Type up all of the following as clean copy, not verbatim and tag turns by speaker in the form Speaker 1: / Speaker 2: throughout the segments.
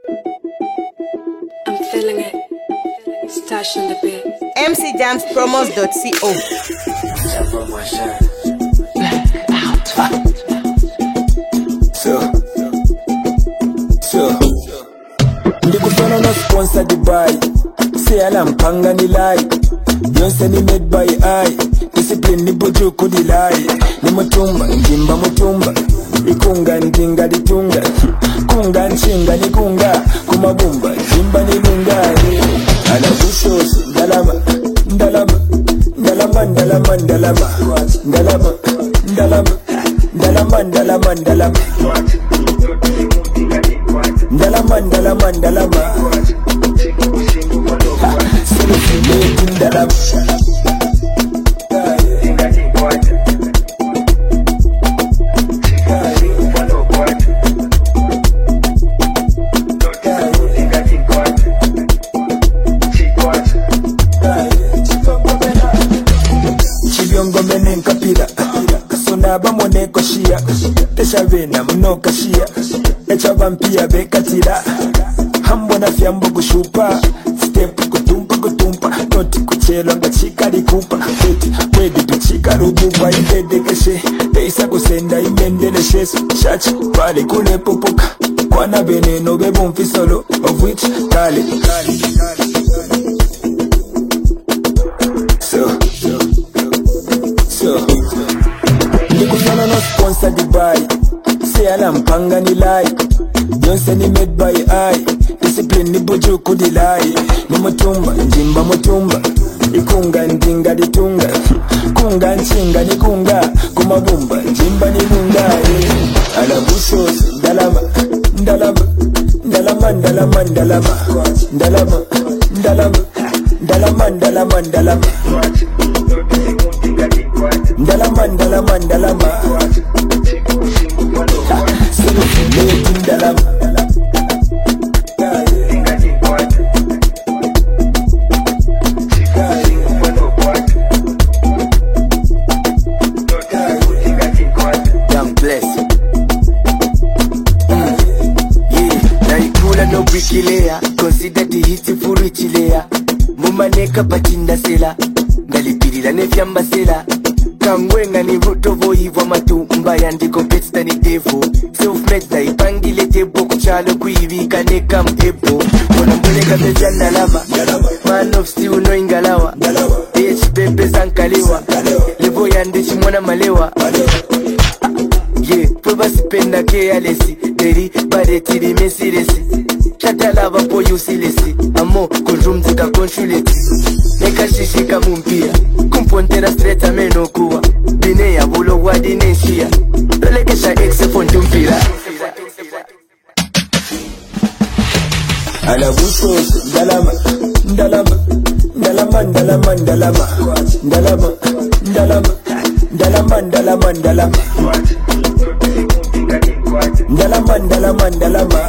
Speaker 1: I'm feeling it. Stash on the bed.
Speaker 2: mcjamspromos.co.
Speaker 3: Ndikufana no sponsor Dubai. Say alam panga ni lie. Beyonce ni made by eye. Discipline ni bojo kudi lie. Ni mutumba, njimba mutumba. Ikunga ndinga ditunga. Kunga nchinga ni kunga. Kumabumba, jimba ni lunga. Ala bushos, ndalama, ndalama. Ndalama, ndalama, ndalama. Ndalama, ndalama. Ndalama, ndalama, ndalama. Ndalama, ndalama, ndalama. Sulufu ndalama. Chibiongo mene nkapira kasona bamone koshia teshavena mno kashia echa vampia bekatira hambo na fyambo kushupa step kutumpa kutumpa noti kuchelo ngachika likupa eti wedi tuchika rububa indede keshe peisa kusenda imendele shesu shachi pale kule pupuka kwana beneno bebo mfisolo of which kale Ndikufana no sponsor Dubai. Say alam panga ni lie. Beyonce ni made by eye. Discipline ni bojo kudi lie. Ni mutumba, njimba mutumba. Ikunga ndinga ditunga. Kunga nchinga ni kunga. Kumabumba, njimba ni lunga. Ala bushos, ndalama, ndalama. Ndalama, ndalama, ndalama. Ndalama, ndalama. Ndalama, ndalama, ndalama. Ndalama, ndalama, ndalama. Sulufu ndalama. Young bless. Yeah, naikula no wikilea. Consider the hit for richilea. Mumaneka patinda sela. Ngalipirila nefyamba sela. Kangwenga ni vutovo hivwa matumba yandiko petsta ni devo. Self-made da ipangile tebo kuchalo kuivika neka mtepo. Kona mbuleka mejana lama. Man of steel no ingalawa. HPP sankalewa. Levo yandishi mwana malewa. Yeah, pweba sipenda ke alesi. Deri bade tiri mesiresi. Chata lava po yusilesi. Amo kunjumzika konshuleti. Neka shishika mumpia. Kumpontera straight ameno kuwa. Bine ya bulo wadi neshia. Dolekesha exe fontumpira. Ala bushos, ndalama, ndalama. Ndalama, ndalama, ndalama. Ndalama, ndalama. Ndalama, ndalama, ndalama. Ndalama, ndalama, ndalama.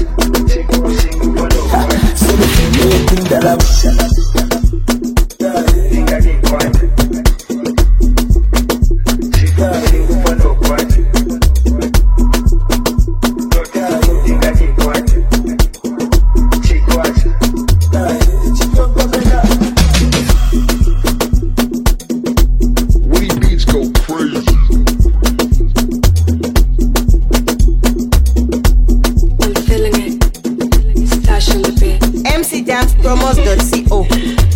Speaker 3: Sulufu ndalama.
Speaker 1: I'm feeling it. Stash on the bed.
Speaker 2: mcjamspromos.co.